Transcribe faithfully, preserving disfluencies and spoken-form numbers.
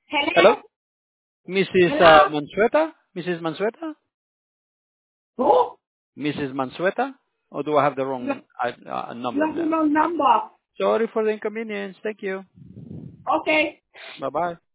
Hello? Hello? Missus Uh, Hello? Mansueta? Missus Mansueta? Who? Missus Mansueta? Or do I have the You wrong uh, uh, you number have the there? wrong number. Sorry for the inconvenience. Thank you. Okay. Bye-bye.